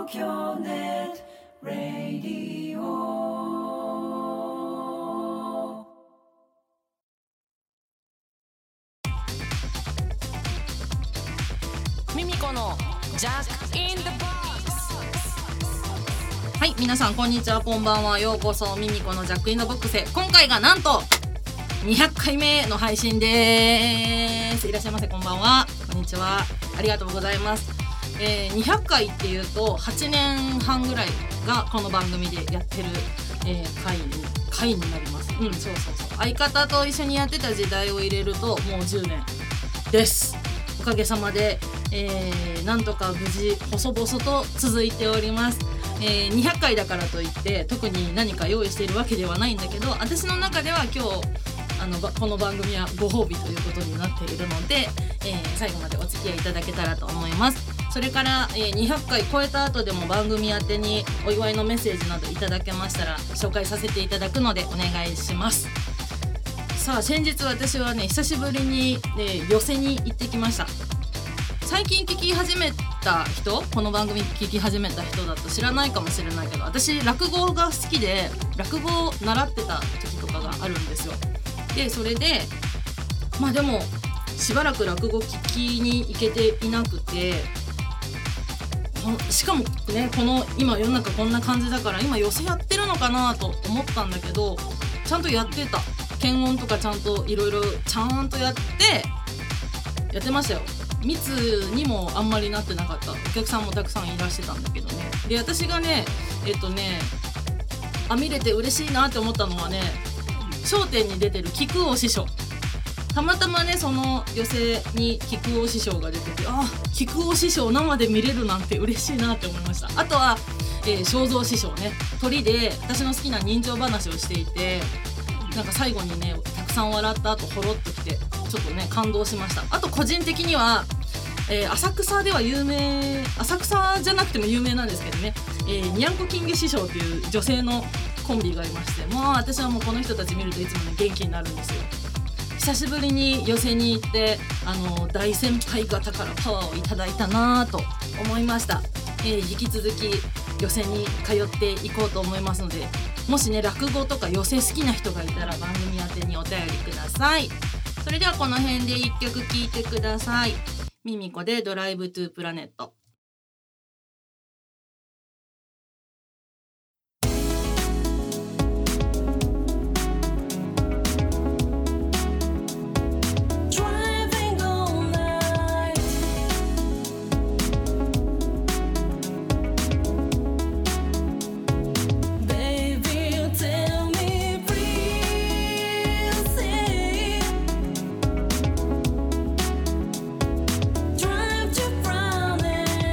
京ネットラディオ。 ミミコのジャックインザボックス。 はい、皆さんこんにちは、こんばんは。ようこそミミコのジャックインザボックスへ。今回がなんと200回目の配信です。いらっしゃいませ、こんばんは、こんにちは、ありがとうございます。200回っていうと8年半ぐらいがこの番組でやってる、回になります。そうそうそう。相方と一緒にやってた時代を入れるともう10年です。おかげさまで、なんとか無事細々と続いております。200回だからといって特に何か用意しているわけではないんだけど、私の中では今日この番組はご褒美ということになっているので、最後までお付き合いいただけたらと思います。それから、200回超えた後でも番組宛てにお祝いのメッセージなどいただけましたら紹介させていただくのでお願いします。さあ、先日私はね、久しぶりに、寄席に行ってきました。最近聞き始めた人、この番組聞き始めた人だと知らないかもしれないけど、私落語が好きで落語を習ってた時とかがあるんですよ。でそれででもしばらく落語聞きに行けていなくて、しかもね、この今世の中こんな感じだから今寄席やってるのかなと思ったんだけど、ちゃんとやってた。検温とかちゃんといろいろちゃんとやってましたよ。密にもあんまりなってなかった。お客さんもたくさんいらしてたんだけどね。で私がね見れて嬉しいなって思ったのはね、笑点に出てる木久扇師匠、たまたまねその寄席に木久扇師匠が出てて、木久扇師匠生で見れるなんて嬉しいなって思いました。あとは、正蔵師匠ね、鳥で私の好きな人情話をしていて、なんか最後にねたくさん笑った後ほろっときてちょっとね感動しました。あと個人的には、浅草では有名、浅草じゃなくても有名なんですけどね、にゃんこ金魚師匠っていう女性のコンビがいまして、私はもうこの人たち見るといつもね元気になるんですよ。久しぶりに寄席に行って大先輩方からパワーをいただいたなと思いました。引き続き寄席に通っていこうと思いますので、もしね落語とか寄席好きな人がいたら番組宛てにお便りください。それではこの辺で1曲聴いてください。ミミコでドライブトゥープラネット。 Drive to Friday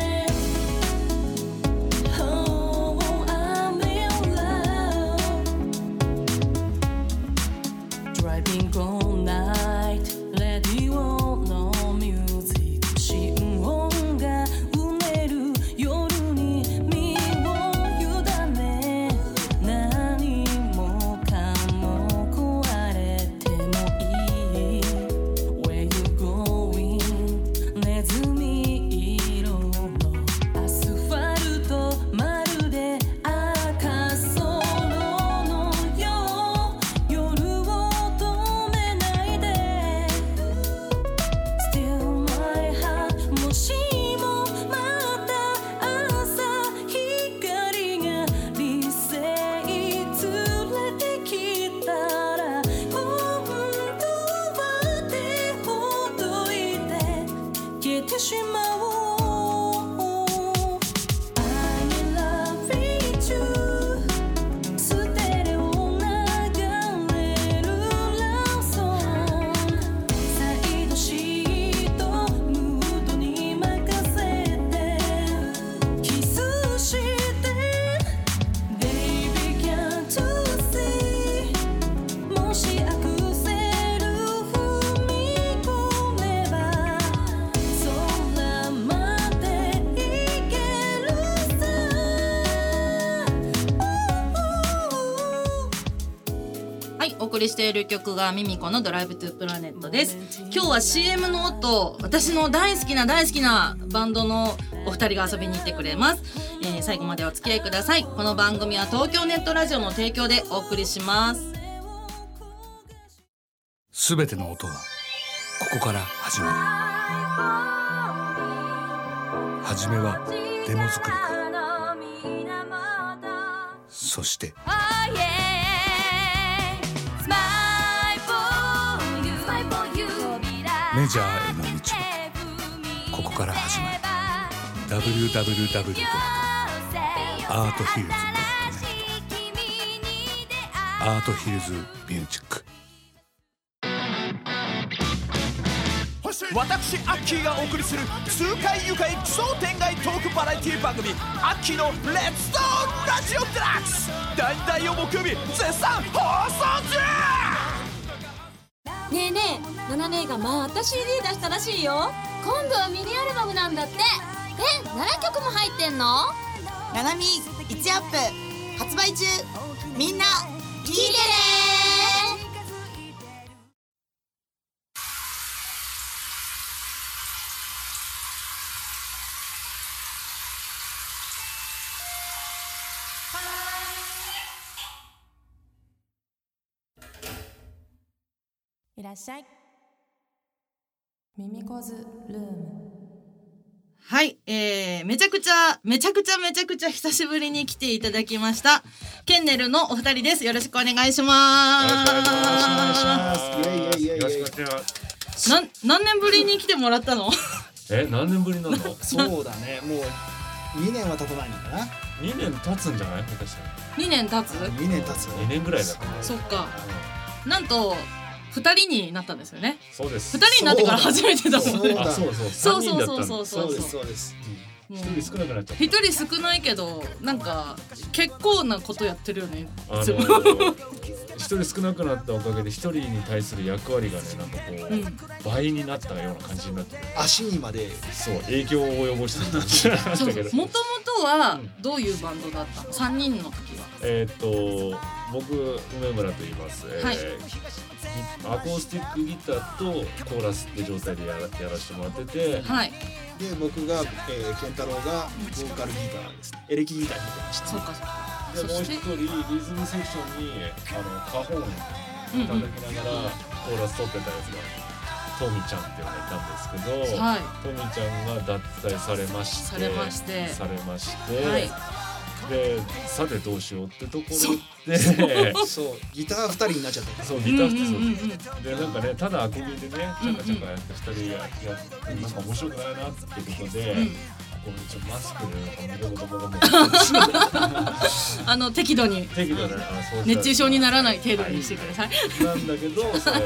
りしている曲がミミコのドライブトゥプラネットです。今日は CM の後、私の大好きなバンドのお二人が遊びに行ってくれます。最後までお付き合いください。この番組は東京ネットラジオの提供でお送りします。 すべての音はここから始まる。はじめはデモ作りから、そしてメジャーへの道もここから始まる。 www.arthils.net アートヒルズミュージック。 私アッキーがお送りする痛快愉快奇想天外トークバラエティ番組アッキーのレッツトーラジオデラックス、第2曜木曜日絶賛放送中。 ねえねえ、ナナ姉がまた CD 出したらしいよ。今度はミニアルバムなんだって。7曲も入ってんの？ ナナミ1アップ発売中。みんな聞いてね。 いらっしゃい。ミミコズルーム。 はい、めちゃくちゃ久しぶりに来ていただきましたケンネルのお二人です。よろしくお願いします。 よろしくお願いします。 何年ぶりに来てもらったの？ 何年ぶりなの？ そうだね、もう2年は経たないのかな。 2年経つんじゃない？下手したら 2年経つ 2年経つ 2年ぐらいだと思う。 そっか、なんと2人になったんですよね。 そうです。 2人になってから初めてだもんね。 そうです。一人少なくなっちゃった。 一人少ないけどなんか結構なことやってるよね。 一人少なくなったおかげで一人に対する役割がね、なんかこう、倍になったような感じになってる。 足にまでそう影響を及ぼしてる感じなんだけど。 もともとはどういうバンドだったの？3人の時は。 僕梅村と言います。アコースティックギターとコーラスって状態でやらせてもらってて、 はい、 で僕が、健太郎がボーカルギターですね。エレキギターになってました。 そうかそうか。 でもう一人リズムセクションにカホン叩きながらコーラス取ってたやつがトミちゃんっていうのがいたんですけど、 はい、 トミちゃんが脱退されまして、はい、でさてどうしようってところでそうギター2人になっちゃった。 そうギター2つでなんかね、ただアコギでねチャカチャカやって2人やってなんか面白くないなってことで、こうちょっとマスクでなんかもう適度に熱中症にならない程度にしてください。 なんだけどそれエ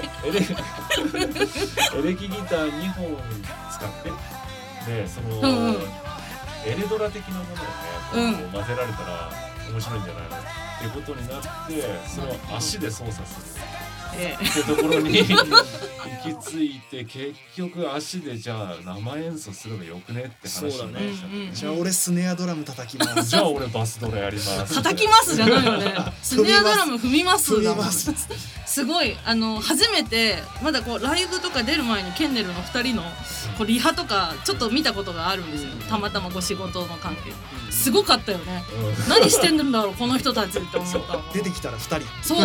レキギター2本使ってでそのエレドラ的なものをね混ぜられたら面白いんじゃないのっていうことになって、それを足で操作するってところに行き着いて、結局足でじゃあ生演奏すればよくねって話になっちゃって、 じゃあ俺スネアドラム叩きます。 じゃあ俺バスドラやります。 叩きますじゃないよね。スネアドラム踏みますだもん。すごい初めてまだこうライブとか出る前にケンネルの2人のこうリハとかちょっと見たことがあるんですよ。たまたまご仕事の関係。すごかったよね。何してんだろうこの人たちって思った。 出てきたら2人。 そう。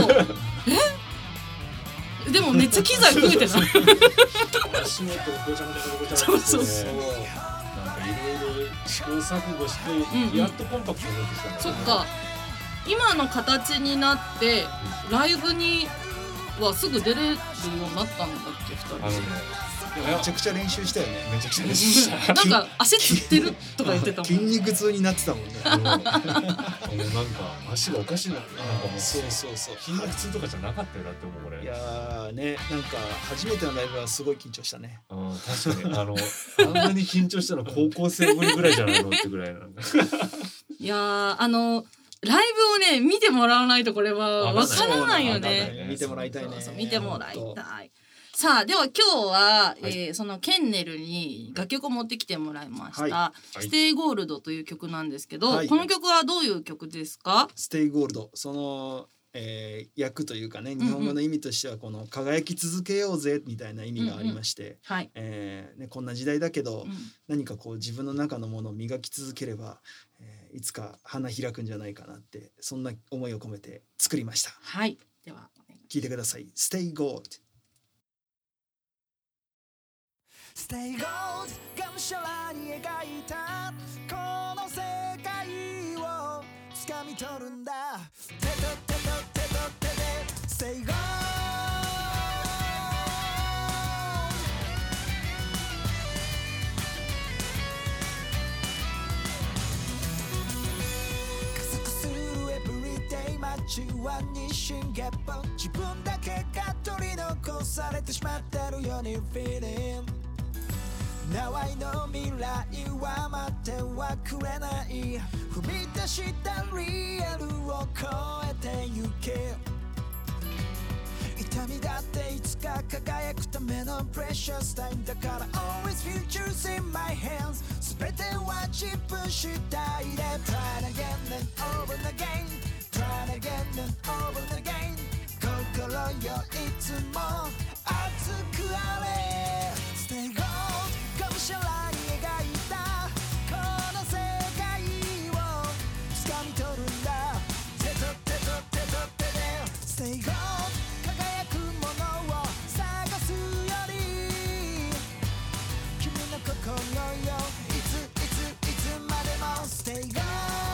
でもめっちゃ機材増えてない？ 足元ごちゃごちゃそうそう。 なんかいろいろ試行錯誤してやっとコンパクトになってきたんだけど。 そっか。今の形になってライブにはすぐ出れるようになったんだっけ2人。 めちゃくちゃ練習したよね。 めちゃくちゃ練習した。 なんか足つってるとか言ってたもん。 筋肉痛になってたもんね。 なんか足がおかしいなって。なんかもうそう筋肉痛とかじゃなかったよだって思うこれ。 いやーね、なんか初めてのライブはすごい緊張したね。 確かにあんなに緊張したの高校生ぶりぐらいじゃないのってぐらいなんだ。 いやーライブをね見てもらわないとこれはわからないよね。 見てもらいたいね。 見てもらいたい。さあでは今日は、そのケンネルに楽曲を持ってきてもらいました、ステイゴールドという曲なんですけど、この曲はどういう曲ですか？ ステイゴールド、その訳というかね、日本語の意味としてはこの輝き続けようぜみたいな意味がありまして、 はい、 ね、こんな時代だけど、何かこう自分の中のものを磨き続ければ、いつか花開くんじゃないかなって、そんな思いを込めて作りました。 はい、では聞いてください。 Stay Gold。 Stay Gold がむしゃらに描いたこの世界を掴み取るんだ。手と手と手と手で Stay Gold。 加速する Everyday 街は日進月歩、自分だけが取り残されてしまってるように Feeling。Now I know 未来は待ってはくれない、踏み出したリアルを超えてゆけ、痛みだっていつか輝くための Precious time だから Always futures in my hands、 全ては自分次第で Try again and over again Try again and over again、 心よいつも熱くあれ Stay Gold。がむしゃらに描いたこの世界を掴み取るんだ。手と手と手と手で Stay Gold。 輝くものを探すより君の心よ、いつまでも Stay Gold。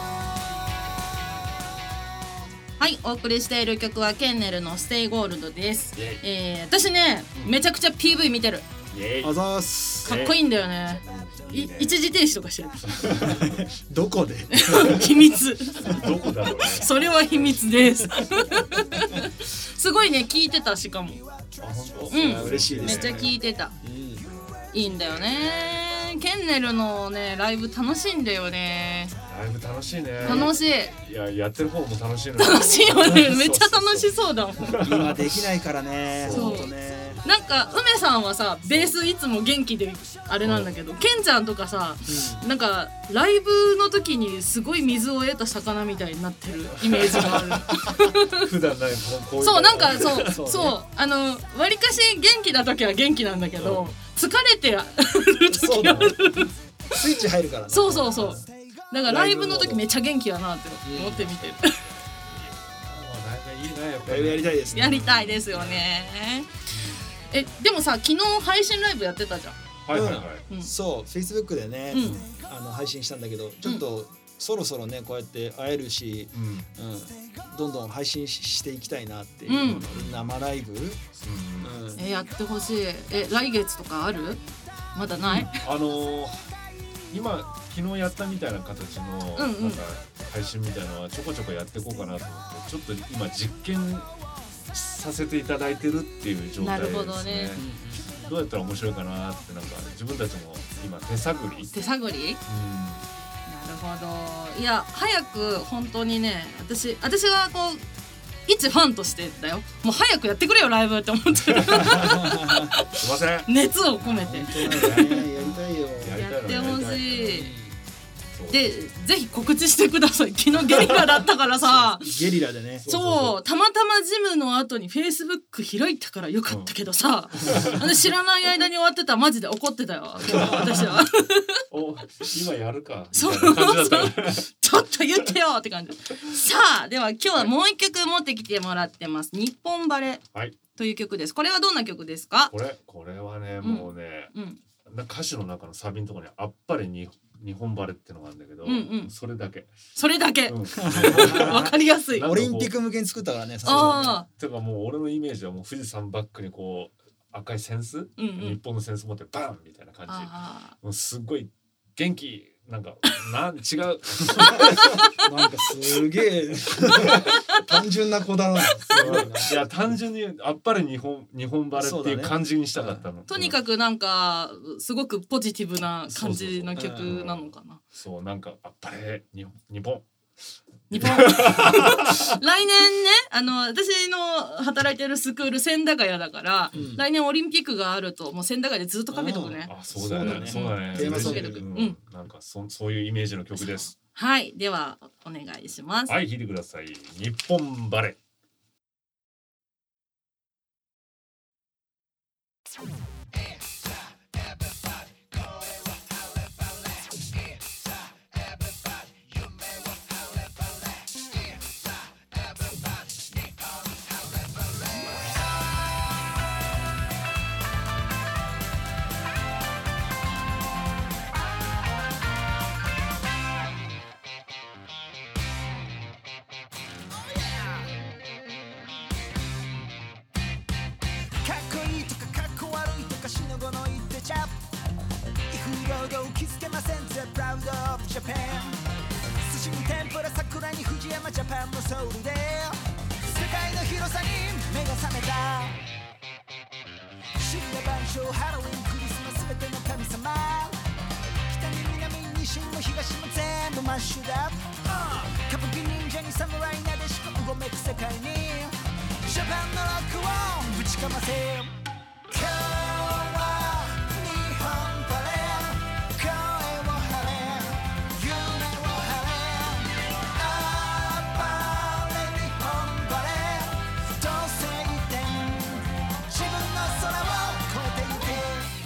はい、お送りしている曲はケンネルの Stay Gold です。私ね、めちゃくちゃ PV 見てる。 あざーす。 かっこいいんだよね。一時停止とかしてる。 どこで秘密。 どこだろうね。 それは秘密です。すごいね、聞いてた。しかも嬉しいですね。 めっちゃ聞いてた。いいんだよね。ケンネルのねライブ楽しいんだよね。 ライブ楽しいね。 楽しい。 いや、やってる方も楽しいの。 楽しいよね。めっちゃ楽しそうだもん。 今できないからね。 そう本当ね。 なんか梅さんはさ、ベースいつも元気であれなんだけど、ケンちゃんとかさ、なんかライブの時にすごい水を得た魚みたいになってるイメージがある。 普段ないこういう。 そう、なんかそうわりかし元気な時は元気なんだけど、疲れてる時はスイッチ入るからね。 そうだからライブの時めっちゃ元気やなって思って見てる。 ライブやりたいですね。 やりたいですよね。でもさ、昨日配信ライブやってたじゃん。 そう、Facebook でね、配信したんだけど、ちょっとそろそろねこうやって会えるし、どんどん配信していきたいなっていう、生ライブ、 やってほしい。来月とかある？まだない？ 今昨日やったみたいな形のなんか配信みたいなのはちょこちょこやっていこうかなと思って、ちょっと今実験させていただいてるっていう状態ですね。なるほどね。どうやったら面白いかなって、なんか自分たちも今手探り。なるほど。いや、早く本当にね、私はこう一ファンとしてだよ。もう早くやってくれよライブって思ってる。すいません。 熱を込めて。 やりたいよ。 やってほしい。で、ぜひ告知してください。昨日ゲリラだったからさ。 ゲリラでね。 そう、たまたまジムの後に Facebook 開いたからよかったけどさ、知らない間に終わってたらマジで怒ってたよ。私は。 今やるか。 そう。ちょっと言ってよって感じ。さあ、では今日はもう一曲持ってきてもらってます。日本バレという曲です。これはどんな曲ですか？ これはね、もうね、歌詞の中のサビのところにあっぱれ日本バレってのがあるんだけど、それだけ。わかりやすい。 オリンピック向けに作ったからね。 てかもう俺のイメージはもう富士山バックにこう赤い扇子、日本の扇子持ってバンみたいな感じ。もうすごい元気。なんか違う。 なんかすげえ単純な子だな。 いや、単純にあっぱれ日本バレっていう感じにしたかったの。 とにかくなんかすごくポジティブな感じの曲なのかな。 そう、なんかあっぱれ日本。 来年ね、私の働いてるスクール千駄ヶ谷だから、来年オリンピックがあるともう千駄ヶ谷でずっとかけとくね。 そうだね。なんかそういうイメージの曲です。 はい、ではお願いします。 はい、弾いてください。日本バレ。 ジャパン寿司に天ぷら桜に藤山ジャパンのソウルで世界の広さに目が覚めた深夜晩鐘ハロウィンクリスマス全ての神様北に南に西も東も全部マッシュだ歌舞伎忍者に侍なでしこうごめく世界にジャパンのロックをぶちかませ今日は日本バレー声を張れ夢を張れあばれ日本バレーどうせ一点自分の空を越えてゆけ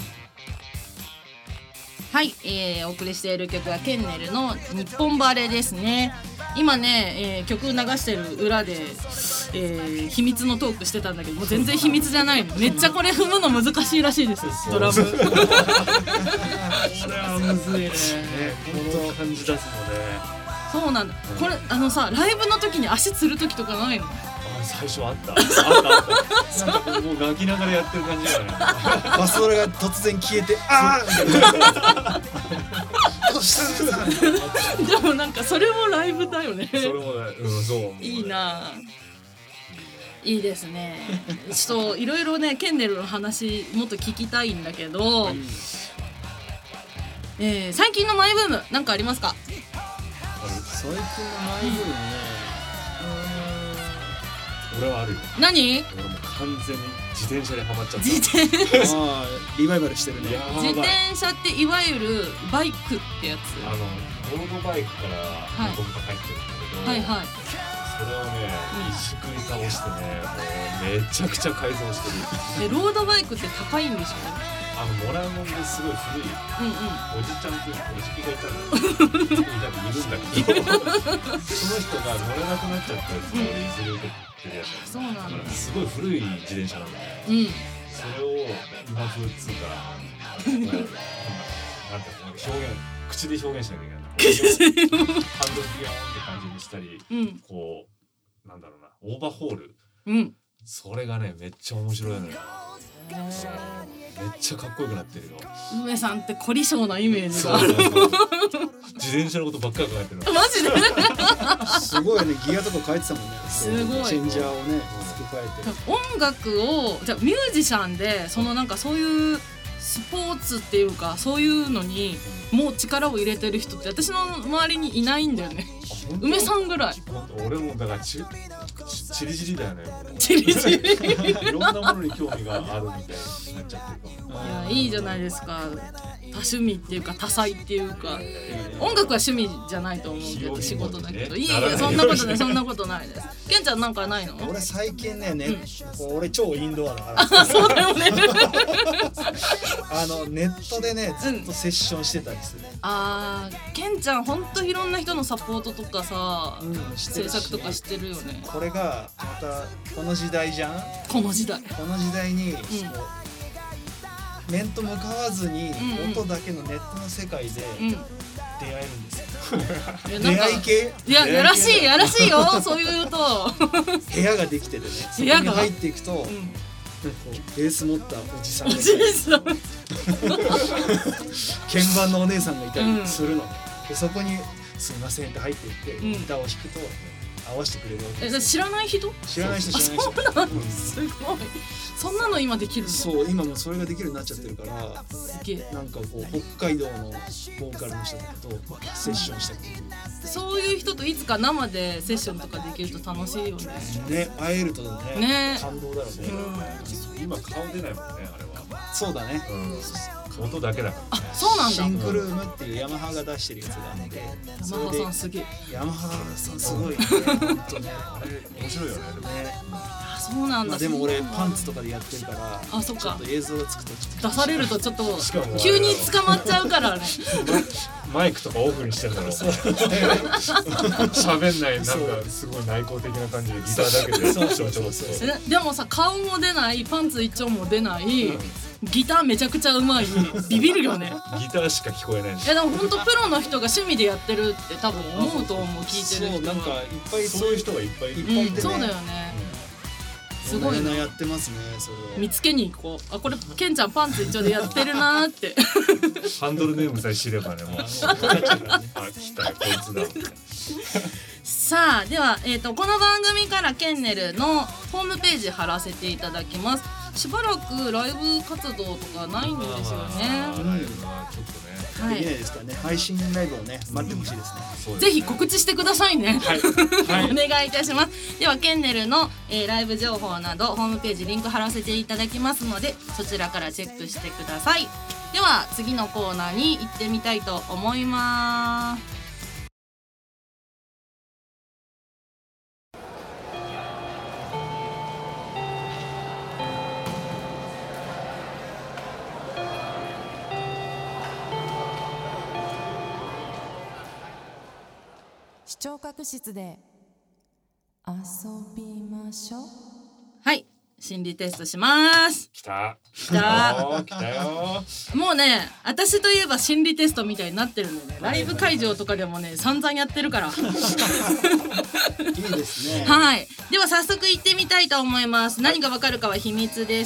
はい、お送りしている曲はケンネルの日本バレーですね。今ね、曲流してる裏で、秘密のトークしてたんだけどもう全然秘密じゃないの。めっちゃこれ踏むの難しいらしいですドラム。これはむずいね。この感じ出すので。 そうなんだ。これさライブの時に足つる時とかないの？ 最初あったなんかもう泣きながらやってる感じだよね。 バスドラが突然消えてあーみたいなどうしたんだでもなんかそれもライブだよね。 それもね、そういいな。いいですね。ちょっといろいろねケンネルの話もっと聞きたいんだけど、最近のマイブームなんかありますか？ 最近のマイブームね、 俺はあるよ。 何？ 俺も完全に自転車でハマっちゃった。 自転車あリバイバルしてるね。 自転車っていわゆるバイクってやつ？ ロードバイクから僕が入ってるんだけど、 はいはい、 それをね一式に倒してねもうめちゃくちゃ改造してる。 ロードバイクって高いんでしょ？ もらうもんですごい古い、おじちゃんっていうおじきがいたんだけどいるんだけどその人が乗れなくなっちゃったやつが俺譲り受けてるやつそうなんだ。 すごい古い自転車なんだよ、それを今風っつうかなんていうの表現口で表現しなきゃいけないハンドルピヨーンって感じにしたり、こうなんだろうなオーバーホール、それがねめっちゃ面白いのよ。めっちゃかっこよくなってるよ。 梅さんって凝り性なイメージがある。 自転車のことばっかり考えてる。 マジで？ すごいね、ギアとか変えてたもんね。 すごい。 チェンジャーをね付け替えて。 音楽をじゃあミュージシャンでそのなんかそういうスポーツっていうかそういうのにもう力を入れてる人って私の周りにいないんだよね。梅さんぐらい。 俺もだからチリチリだよね。 チリチリ。 いろんなものに興味があるみたいになっちゃってるかも。 いやいいじゃないですか。多趣味っていうか多彩っていうか、音楽は趣味じゃないと思うけど仕事だけど、いいえそんなことないそんなことないです。ケンちゃんなんかないの？ 俺最近ね俺超インドアだから。 そうだよね。 ネットでねずっとセッションしてたりする。 ケンちゃんほんといろんな人のサポートとかさ、制作とかしてるよね。 これがまたこの時代じゃん。 この時代に、面と向かわずに音だけのネットの世界で出会えるんですよ。出会い系？ いややらしいよそういうと部屋ができててね。そこに入っていくと。ベース持ったおじさんがいたり鍵盤のお姉さんがいたりするの、でそこにすいませんって入っていってギターを弾くと合わせてくれるわけです。 知らない人そうなんですすごい。そんなの今できるの？ そう今もそれができるようになっちゃってるから、なんかこう北海道のボーカルの人とセッションしたり、 そういう人といつか生でセッションとかできると楽しいよね。 ね会えるとね感動だろうね。 今顔出ないもんねあれは。 そうだね。 音だけだからね。 そうなんだ。 シンクルームっていうヤマハが出してるやつがあって、 ヤマハさんすげえ。 ヤマハさんすごいね。本当ね。 あれ面白いよね。 そうなんだ。 でも俺パンツとかでやってるから、 そっか。 ちょっと映像がつくと出されるとちょっと急に捕まっちゃうからね。 マイクとかオフにしてるだろう。喋んないなんかすごい内向的な感じでギターだけでそうでもさ顔も出ないパンツ一丁も出ない、ギターめちゃくちゃうまいビビるよね。 ギターしか聞こえない。 でも本当プロの人が趣味でやってるって多分思うと思う聞いてる人。 そうなんかいっぱいそういう人がいっぱいいる。 そうだよね。 すごいな。 やってますねそれを。 見つけに行こう。あこれケンちゃんパンツ一丁でやってるなーって。 ハンドルネームさえ知ればねもう。あ来たよこいつだ。 さあでは、この番組からケンネルのホームページ貼らせていただきます。しばらくライブ活動とかないんですよね。 ライブはちょっとね。 はい、 できないですからね。配信ライブをね待ってほしいですね。 ぜひ告知してくださいね。 はい、 お願いいたします。ではケンネルの、ライブ情報などホームページリンク貼らせていただきますのでそちらからチェックしてください。では次のコーナーに行ってみたいと思います。 視聴覚室で遊びましょう。 はい、心理テストします。 来たよ。 もうね、私といえば心理テストみたいになってるんでね、ライブ会場とかでもね散々やってるから。いいですね。 はい、では早速行ってみたいと思います。何がわかるかは秘密です。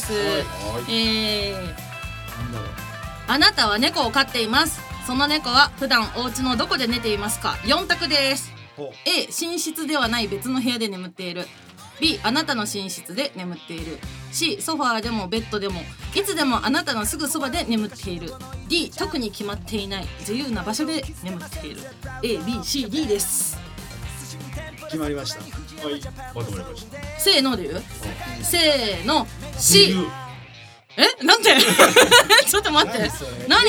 あなたは猫を飼っています。その猫は普段お家のどこで寝ていますか。4択です。A、寝室ではない別の部屋で眠っている。 B、あなたの寝室で眠っている。 C、ソファーでもベッドでもいつでもあなたのすぐそばで眠っている。 D、特に決まっていない自由な場所で眠っている。 A、B、C、D です。 決まりました。 はい、まとまりました。 せーので言う、せーの C。なんてちょっと待って。何？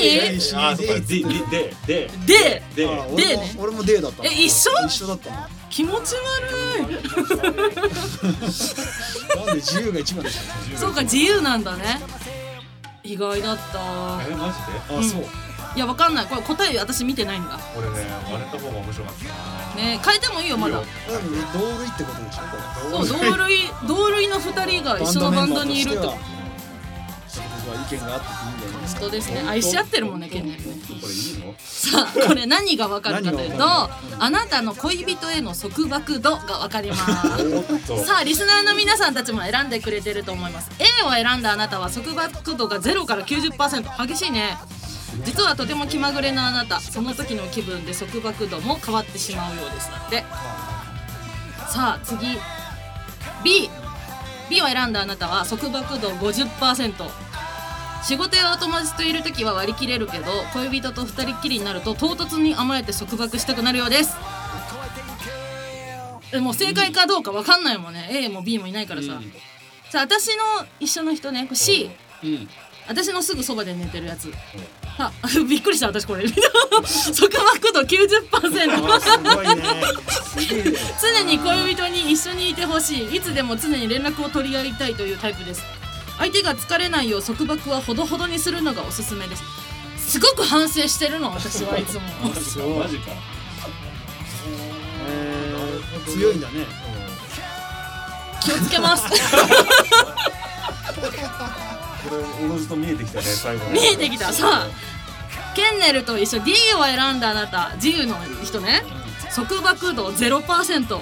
俺も D だった。 一緒だったな。 気持ち悪い。 なんで自由が一番でした。 そうか自由なんだね。意外だった。 マジで？ あ、そう。 いやわかんない。これ答え私見てないんだ。 これね割れた方が面白かったな。 ね変えてもいいよまだ。 同類ってことでしょこれ。 そう同類の2人が一緒のバンドにいるってこと。 意見があっていいんじゃないですか。 本当ですね。愛し合ってるもんねケンネルね。 これいいの？ さあこれ何がわかるかというとあなたの恋人への束縛度がわかります。さあリスナーの皆さんたちも選んでくれてると思います。 A を選んだあなたは束縛度が0から 90%。 激しいね。実はとても気まぐれなあなた、その時の気分で束縛度も変わってしまうようですので。さあ次 B を選んだあなたは束縛度 50%。仕事やお友達といるときは割り切れるけど恋人と二人っきりになると唐突に甘えて束縛したくなるようです。もう正解かどうか分かんないもんね。 A も B もいないからさ。さあ私の一緒の人ね C、私のすぐそばで寝てるやつ。あびっくりした私これ。束縛度 90%。 すごいね。 常に恋人に一緒にいてほしい。いつでも常に連絡を取り合いたいというタイプです。相手が疲れないよう束縛はほどほどにするのがおすすめです。すごく反省してるの私はいつも。 マジか。 強いんだね。 気をつけます。 これおのずと見えてきたね最後。 見えてきた。さあケンネルと一緒 D を選んだあなた、自由の人ね。束縛度 0%。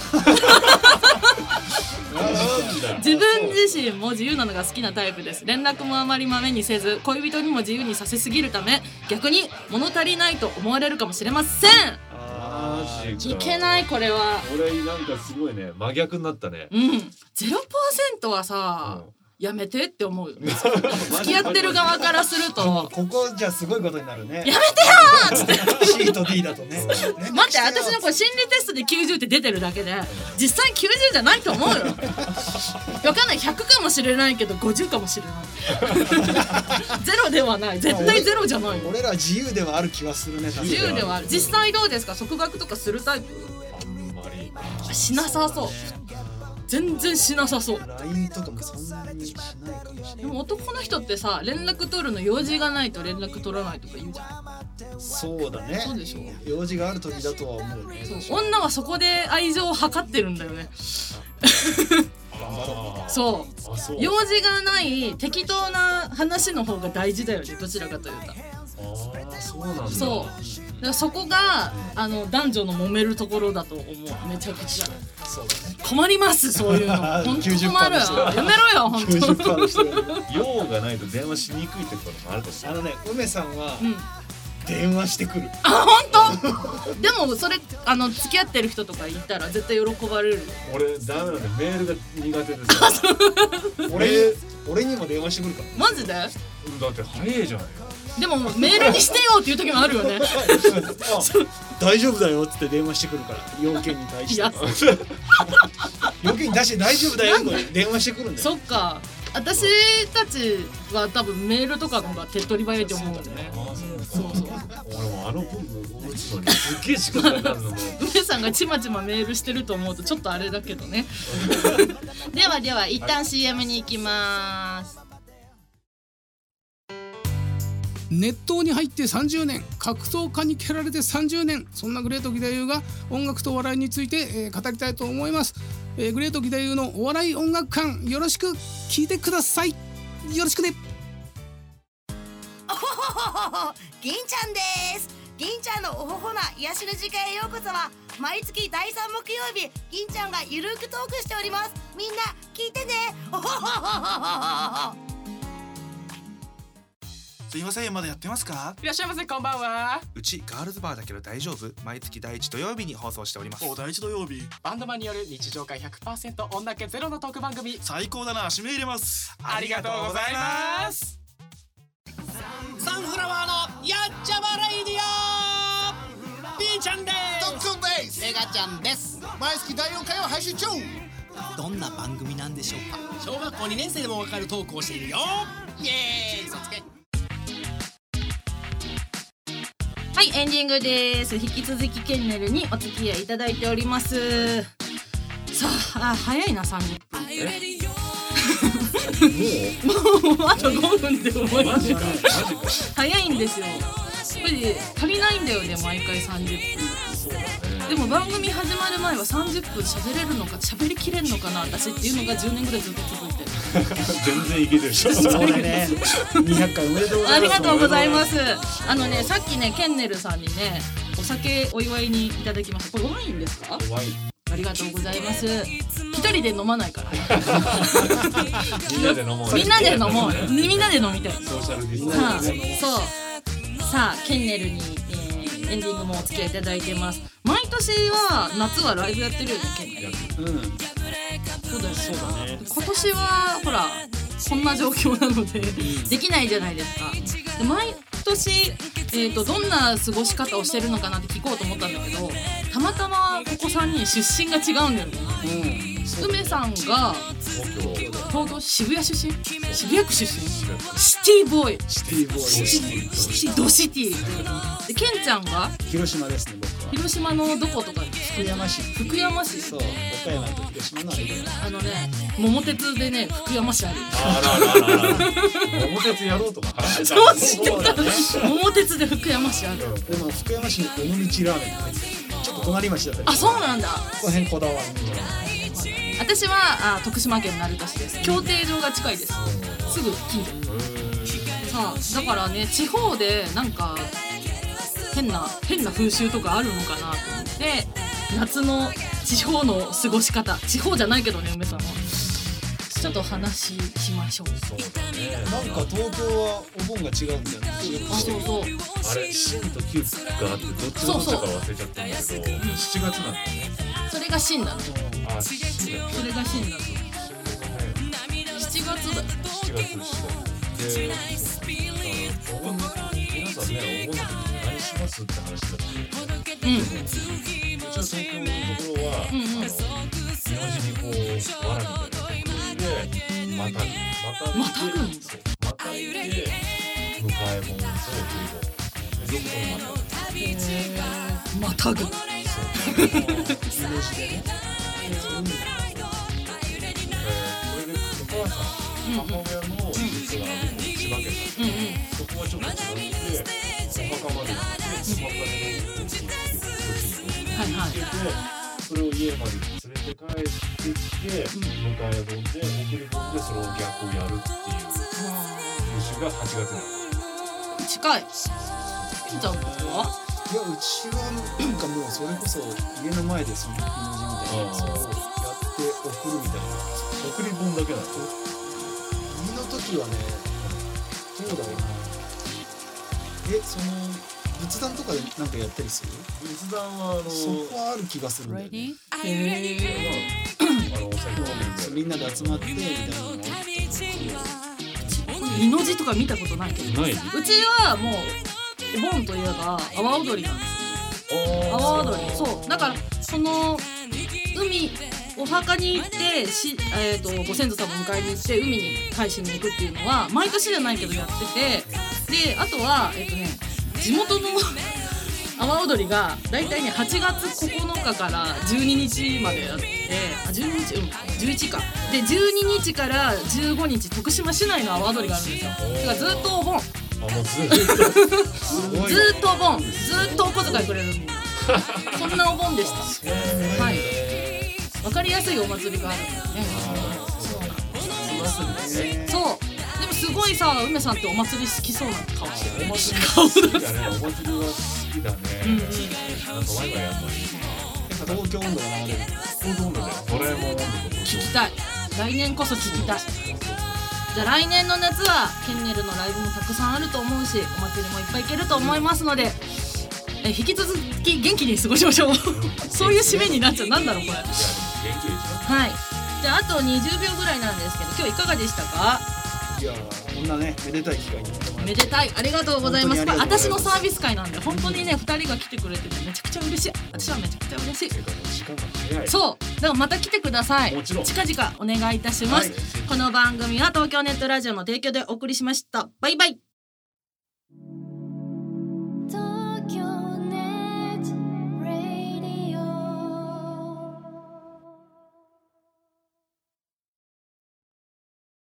自分自身も自由なのが好きなタイプです。連絡もあまりまめにせず恋人にも自由にさせすぎるため逆に物足りないと思われるかもしれません。いけないこれは。 これなんかすごいね真逆になったね。 0% はさ、やめてって思う。付き合ってる側からするとここじゃすごいことになるね。 やめてよーっつって C と D だとね。 待って私のこれ心理テストで90って出てるだけで実際90じゃないと思うよ。分かんない。100かもしれないけど50かもしれない。ゼロではない。絶対ゼロじゃない。 俺ら自由ではある気はするね。 自由ではある。実際どうですか？束縛とかするタイプ？ あんまりしなさそう。全然しなさそう。 LINE とかもそんなにしないかもしれない。 でも男の人ってさ連絡取るの用事がないと連絡取らないとか言うじゃん。 そうだね。 そうでしょ。 用事がある時だとは思うね。 女はそこで愛情を測ってるんだよね。そう用事がない適当な話の方が大事だよね。どちらかというとそうなんだ。 そうだからそこが男女の揉めるところだと思う。めちゃくちゃそうだね。 困りますそういうの。本当困る。やめろよ本当。 用がないと電話しにくいってこともあるかもしれない。 梅さんは電話してくる。 あ本当。でもそれ付き合ってる人とかいたら絶対喜ばれる。 俺ダメなんでメールが苦手でさ。 俺にも電話してくるから。 マジで？ だって早いじゃない。 でもメールにしてよっていう時もあるよね。 大丈夫だよっつって電話してくるから要件に対して。要件に対して大丈夫だよって電話してくるんだよ。 そっか。私たちは多分メールとかの方が手っ取り早いと思うんだよね。そうそう。 俺も文具打つのにすっげえ時間かかるのも。 梅さんがちまちまメールしてると思うとちょっとあれだけどね。では一旦 CM に行きます。 熱湯に入って30年、格闘家に蹴られて30年、そんなグレート義太夫が音楽とお笑いについて、語りたいと思います。グレート義太夫のお笑い音楽館、よろしく聞いてください。よろしくね。 銀ちゃんです。銀ちゃんのおほほな癒しの時間へようこそは、毎月第3木曜日、銀ちゃんがゆるくトークしております。みんな聞いてね。おほほほほほ。 すいません、まだやってますか？ いらっしゃいませ、こんばんは。 うちガールズバーだけど大丈夫？毎月第1土曜日に放送しております。 第1土曜日、バンドマンによる日常会 100% 女気ゼロのトーク番組。 最高だな、締め入れます。 ありがとうございます。 サンフラワーのやっちゃまレイディオ、ピーちゃんです。 トッツンです。 エガちゃんです。 毎月第4回を配信中。 どんな番組なんでしょうか？小学校2年生でもわかるトークをしているよ。イエーイ、嘘つけ。 はい、エンディングです。引き続きケンネルにお付き合いいただいております。さあ、早いな30分。もうあと5分で終わり。マジか。早いんですよ。やっぱり足りないんだよね、毎回30分。でも番組始まる前は30分喋れるのか喋りきれるのかな私っていうのが10年ぐらいずっと続いて全然いけてるでしょ。 そうだね。200回おめでとうございます。 ありがとうございます。さっきねケンネルさんにねお酒お祝いにいただきました。これワインですか？ ワイン。 ありがとうございます。一人で飲まないからみんなで飲もう。 みんなで飲もう。みんなで飲みたい。 ソーシャルディスタンス。 そうさあケンネルに、エンディングもお付き合いいただいてます。毎年は夏はライブやってるよねケンネル。そうだよそうだね。今年はほらこんな状況なのでできないじゃないですか。で毎年、どんな過ごし方をしてるのかなって聞こうと思ったんだけど、たまたまここ3人出身が違うんだよね。梅さんが東京渋谷出身、渋谷区出身、シティボーイ、ドシティで、ケンちゃんが広島ですね。僕は広島のどことか？ 福山市。 福山市。 そう、岡山と広島の間。 桃鉄でね福山市ある。 桃鉄やろうとか話してた。 そう知ってた。桃鉄で福山市ある。 でも福山市に尾道ラーメンって入ってる。ちょっと隣町だったり。 あ、そうなんだ。 この辺こだわり。 私は徳島県鳴門市です。競艇場が近いです。すぐ近所。さあだからね地方でなんか変な風習とかあるのかなと思って夏の地方の過ごし方、地方じゃないけどね梅さんはちょっと話しましょう。 そうだね。 なんか東京はお盆が違うんだよね。 あ、そうそう。 あれ新と旧があってどっちのどっちか忘れちゃったんだけど、7月なんだね。それが新だね。 あ、新だ。 それが新だ。7月だよ。 7月で、皆さんね、お盆の時に何しますって話だし、うちの東京のところは日本人にこうわらみたいなでまたいで向かいもんと送りもまたぐ。 またぐ。 それでお母さん、母親の実家が千葉県なんで、そこはちょっと違ってお墓まで行ってお墓でそれを家まで連れて帰ってきて迎え盆で送り盆でそれを逆をやるっていう風習が8月になる。 近い。金ちゃんとはいや、うちはなんかもうそれこそ家の前でその日の字みたいなやつをやって送るみたいな。 送り本だけなの？ 日の時はね、どうだろうな。その仏壇とかでなんかやったりする？ 仏壇はそこはある気がするんだよね。みんなで集まってみたいなのもあった日の字とか見たことないけど、 ない。 うちはもうお盆といえば阿波踊りなんですよ。阿波踊り、そうだからその海お墓に行ってご先祖様を迎えに行って海に返しに行くっていうのは毎年じゃないけどやってて、であとは地元の阿波踊りがだいたいね8月9日から12日までやって、11かで12日から15日徳島市内の阿波踊りがあるんですよ。だからずっとお盆、ずっとお盆、ずっとお小遣いくれるみんなそんなお盆でした。はい、わかりやすいお祭りがあるからね。そうでもすごいさ、梅さんってお祭り好きそうな顔してる。 お祭り好きだね。お祭りは好きだね。なんかワイワイやんのに東京温度が流れる。 東京温度だよ。ドラえもん温度と聞きたい。来年こそ聞きたい。じゃあ来年の夏はケンネルのライブもたくさんあると思うし、お祭りもいっぱい行けると思いますので、引き続き元気に過ごしましょうそういう締めになっちゃう。なんだろうこれ。はい、じゃああと20秒ぐらいなんですけど、今日いかがでしたか？ いやこんなねめでたい機会にめでたい、ありがとうございます。これ私のサービス会なんで本当にね2人が来てくれててめちゃくちゃ嬉しい。私はめちゃくちゃ嬉しい。そうだからまた来てください。近々お願いいたします。この番組は東京ネットラジオの提供でお送りしました。バイバイ。